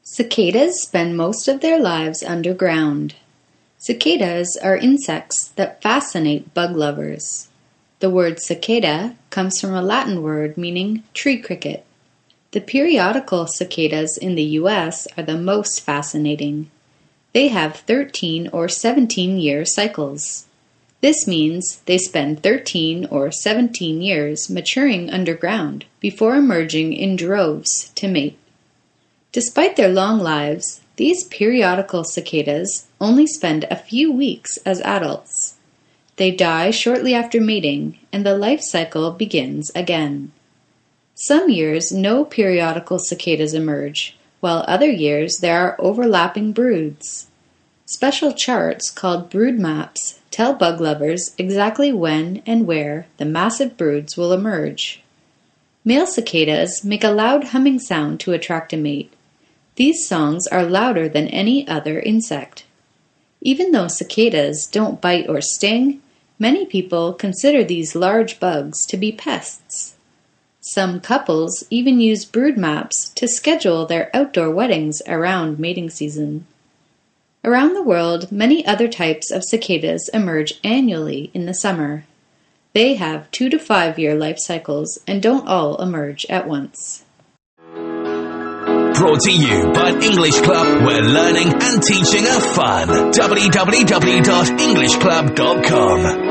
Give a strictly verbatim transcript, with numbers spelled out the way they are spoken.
Cicadas spend most of their lives underground. Cicadas are insects that fascinate bug lovers. The word cicada comes from a Latin word meaning tree cricket. The periodical cicadas in the U S are the most fascinating. They have thirteen or seventeen year cycles. This means they spend thirteen or seventeen years maturing underground before emerging in droves to mate. Despite their long lives, these periodical cicadas only spend a few weeks as adults. They die shortly after mating, and the life cycle begins again. Some years no periodical cicadas emerge, while other years there are overlapping broods. Special charts called brood maps tell bug lovers exactly when and where the massive broods will emerge. Male cicadas make a loud humming sound to attract a mate. These songs are louder than any other insect. Even though cicadas don't bite or sting, many people consider these large bugs to be pests. Some couples even use brood maps to schedule their outdoor weddings around mating season. Around the world, many other types of cicadas emerge annually in the summer. They have two to five year life cycles and don't all emerge at once. Brought to you by English Club, where learning and teaching are fun. w w w dot english club dot com